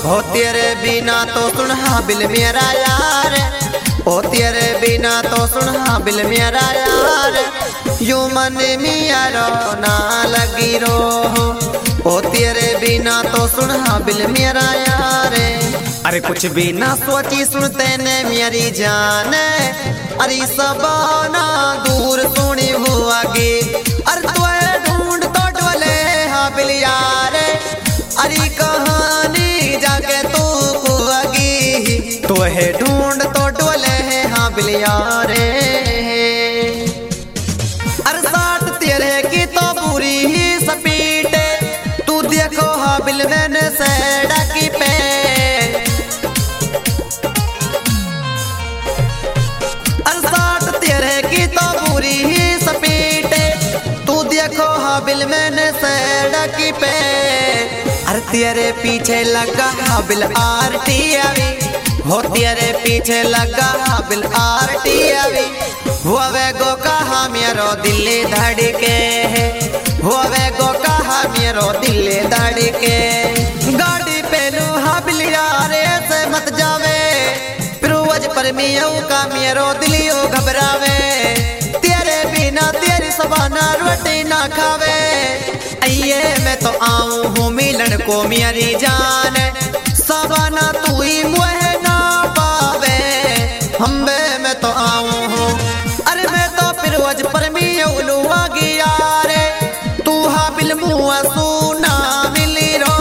हो तेरे बिना तो सुन हाबिल मेरा यार, ओ तेरे बिना तो सुन हाबिल मेरा यार, यूं मन मियारो ना लगी रो, ओ तेरे बिना तो सुन हाबिल मेरा यार। अरे कुछ भी ना सोची सुनते ने मेरी जान, अरे सबना दूर सुनी हुआगी, अरे तो ढूंढ तो डोले हाबिल यार, अरे कहानी जाके तू खुआगी, तो है ढूंढ तो डोले हाबिल यार। अरे साथ तेरे की तो बुरी ही सपीटे, तू देखो हाबिल मैंने सेड़ा की पे, अरे साथ तेरे की तो बुरी ही सपीटे, तू देखो हाबिल मैंने सेड़ा की पे। अरे तेरे पीछे लगा हाबिल आरटीआवी, हो तेरे पीछे लगा हाबिल आरटीआवी, हुए गो कहा मेरो दिल धड़के, हुए गो कहा मेरो दिल धड़के, गाड़ी पे लू हाबिल यार ऐसे मत जावे, फिरोज पर मियाँ का मेरो दिलियो घबरावे, तेरे बिना तेरी सबाना रोटी ना खावे, आइए मैं तो आऊं हूँ मिलन को मेरी जान, सबाना तू ही मुझे ना पावे, हम्बे मैं तो आऊं हूँ, अरे मैं तो फिरोज पर मियाँ उलुआ गया रे, तू हाबिल मुआ सुना मिली रो,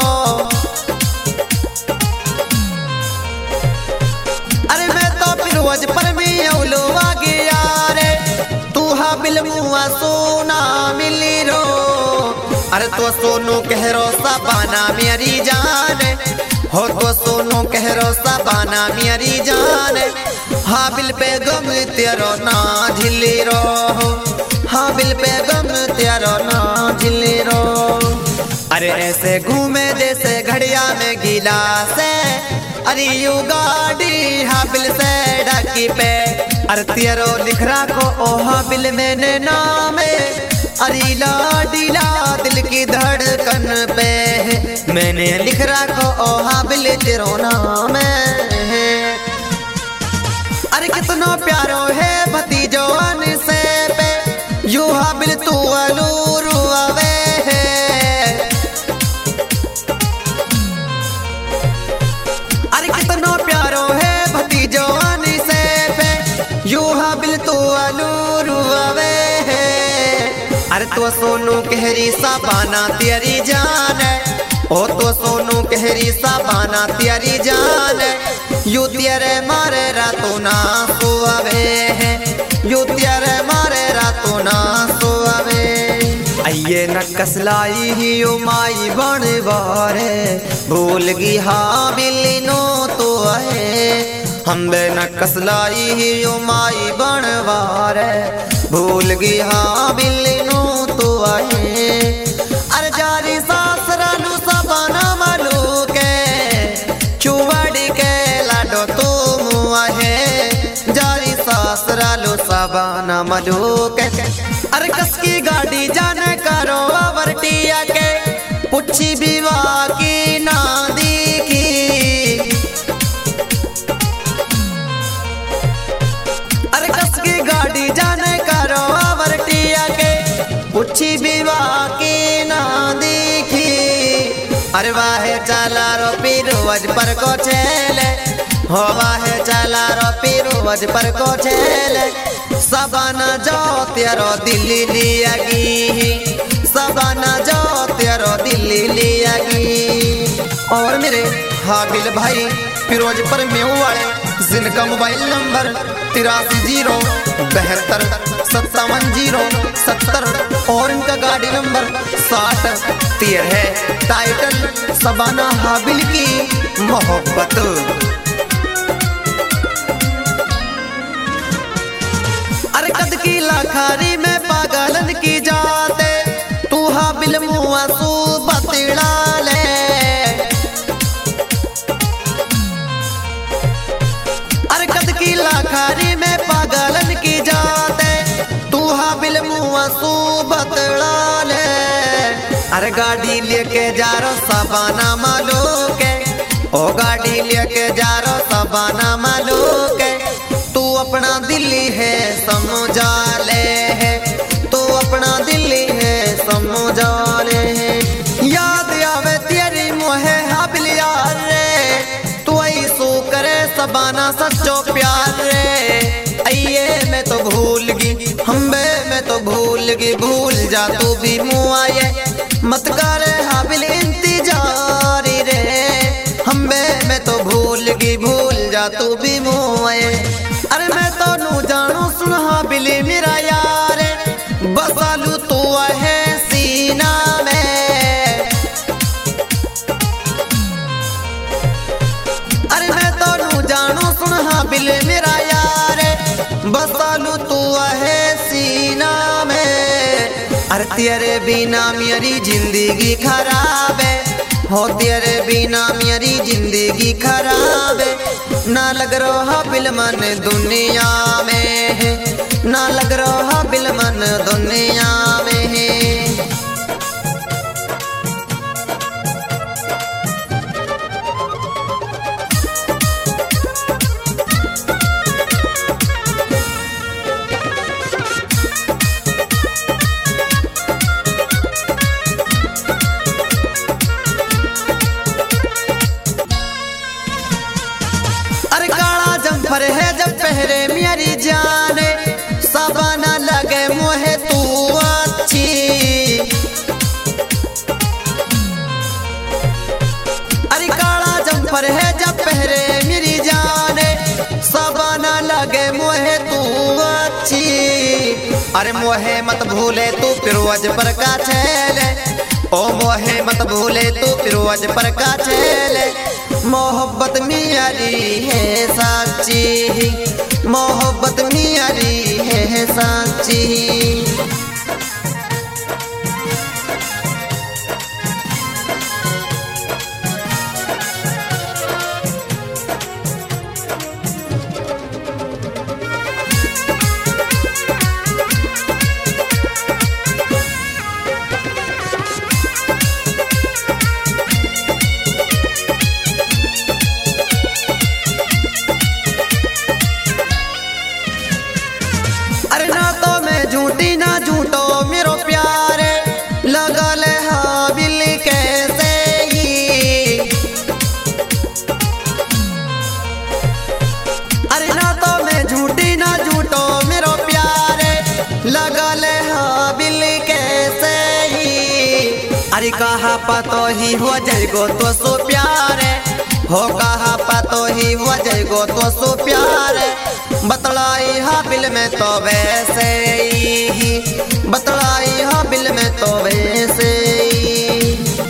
अरे मैं तो फिरोज पर मियाँ उलुआ गया रे, तू हाबिल मुआ सुना मिली रो। अरे तो सोनू कहरो सबाना मेरी जान, हो तो सोनू कहरो सबाना मेरी जान, हाबिल पे गम तेरो ना झिली रो, हाबिल पे गम तेरो ना झिली रो। अरे ऐसे घूमे जैसे घड़िया में गिलास, अरे यू गाड़ी हाबिल से ढकी पे, अरे तेरो लिख रखो ओ हाबिल मैंने नाम, अरे लाडीला दिल की धड़कन पे, मैंने लिख रखो ओ हाबिल तेरो नाम है। अरे कितना प्यारो है भतीजोन से पे, यू हाबिल तू अलूरू आवे है, अरे कितना प्यारो है भतीजोन से पे, यू हाबिल तू अलूरू आवे है। अरे तो सोनू कहरी सबाना तेरी जान, ओ तो सोनू कहरी सबाना तेरी जान, यू तेरे मारे रातों ना सोवे है, यू तेरे मारे रातों ना सोवे, आइए न कसलाई ही ओ माई बन बारे, भूल गई हाबिल नो तो है, हमबे न कसलाई ही ओ माई बन बारे, भूल गई हाबिल नो तो है। अरे जारी सासरा नु सबाना मलू के, चुवड़ी के लाडो तू मुआ है, जारी सासरा लो सबाना मलू के। अरे कसकी गाड़ी जाने करो अवरटिया के, पुच्छी विवाह की ना दिखी, अरे कसकी गाड़ी जाने करो अवरटिया के, पुच्छी विवाह की ना दिखी। अरे वाहे चला रो फिरोज पर को छेले, हो वाहे चला रो फिरोज पर को छेले, सबाना जो तेरो दिल्ली लियागी, सबाना जो तेरो दिल्ली लियागी। और मेरे हाबिल भाई फिरोज पर मेहू वाले, जिनका मोबाइल नंबर 83 0 57 0 70, और इनका गाड़ी नंबर 60 है, टाइटल सबाना हाबिल की मोहब्बत। अरे कद की लाखारी में पागलन की जाते, तू हाबिल मुआ सू बतिड़ा ले, अरे कद की लाखारी में पागलन की जाते, तू हाबिल मुआ सू बतड़ा ले। अरे गाड़ी लेके जा रो सबाना मालो के, लेके जा रो सबाना मालूक है। तू अपना दिल्ली है समझा ले है, तू अपना दिल्ली है समझा ले है। याद आवे तेरी मोहे हाबिल यार रे, तू ऐसो करे सबाना सच्चो प्यार रे। आइए मैं तो भूल गई हम्बे मैं तो भूल गई, भूल जा तू भी मुआए मत करे हाबिल इंतजार रे। हम्बे मैं तो भूल गई भूल जा तू भी मुआए। अरे मैं तो नू जानू सुन हाबिल मेरा यार, बसालू तू है सीना में। अरे मैं तो नू जानू सुन हाबिल मेरा यार, बसालू तू है सीना में। अरे तेरे बिना मेरी जिंदगी खराब है, हो तेरे बिना मेरी जिंदगी खराब है। ना लग रहा बिल मन दुनिया में है, ना लग रहा बिल मन दुनिया में है। जम्फर है जब पहरे मेरी जाने, सबाना लगे मोहे तू अच्छी। अरे काला जम्फर है जब पहरे मेरी जाने, सबाना लगे मोहे तू अच्छी। अरे मोहे मत भूले तू फिरोज पर का छेले, ओ मोहे मत भूले तू फिरोज पर का छेले। मोहब्बत मेरी है साची, मोहब्बत मेरी है साची। अरे ना तो मैं झूठी ना झूठो मेरो प्यार, लगा ले हाबिल कैसे ही। अरे ना तो मैं झूठी ना झूठो मेरो प्यार, लगा ले हाबिल कैसे ही। अरे कहा पातो ही हो जाएगो तो सो प्यार, हो कहा पातो ही हो जाएगो तो सो प्यार। बतलाई हाबिल में तो वैसे ही, बतलाई हाबिल में तो वैसे ही।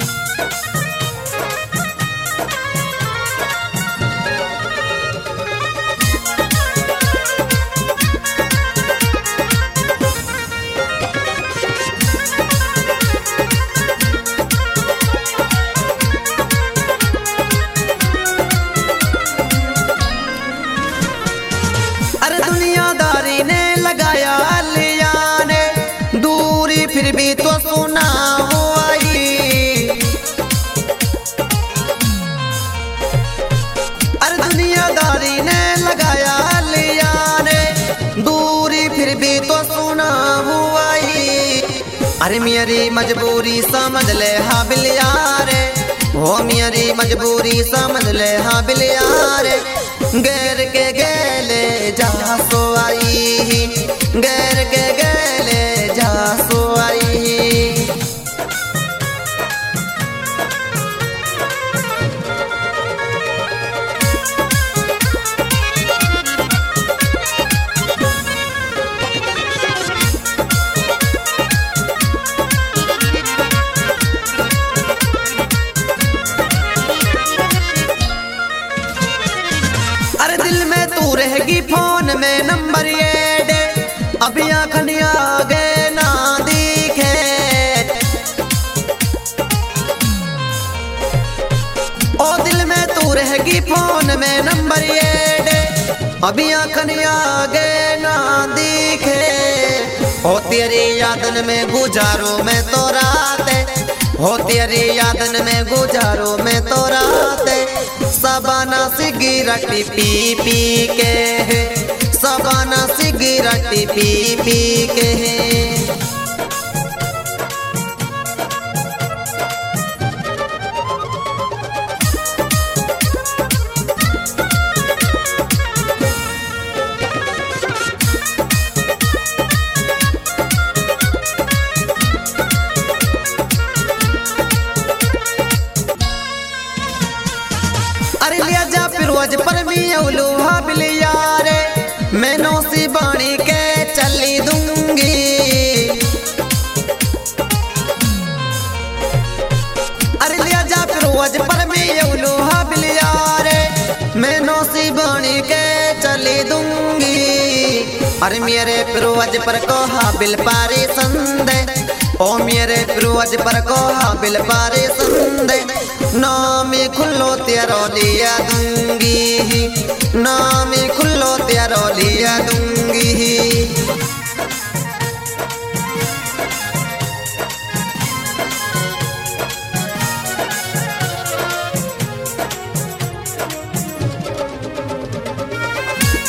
अरे दुनियादारी ने लगाया लिया ने दूरी, फिर भी तो सुना हुआ ही। अरे दुनियादारी ने लगाया लिया ने दूरी, फिर भी तो सुना हुआ ही। अरे मेरी मजबूरी समझ ले हाबिल यार, हो मेरी मजबूरी समझ ले हाबिल यार। गैर के गेले जा सो आई, गैर के गेले जा सो आई। अरे दिल में तू रहेगी फोन में नंबर ये दे, अभी आँखन आगे ना दिखे। ओ दिल में तू रहेगी फोन में नंबर ये दे, अभी आँखन आगे ना दिखे। ओ तेरी यादन में गुजारो मैं तो रात, हो तेरी यादन में गुजारो मैं तो रात। सबाना सिगरेट पी पी के, सबाना सिगरेट पी पी के। अरे लिया जा फिरोज पर लोहा बिलिया रे, मैं नौसी बाणी के चली दूंगी। अरे लिया जा फिरोज पर लोहा बिलिया रे, मैं नौसी बाणी के चली दूंगी। अरे मेरे फिरोज पर को हाबिल पारे संदे, ओ मेरे फिरोज पर को हाबिल पारे संदे। नाम खुल्लो तेरो लिया दूंगी, नाम खुल्लो तेरो लिया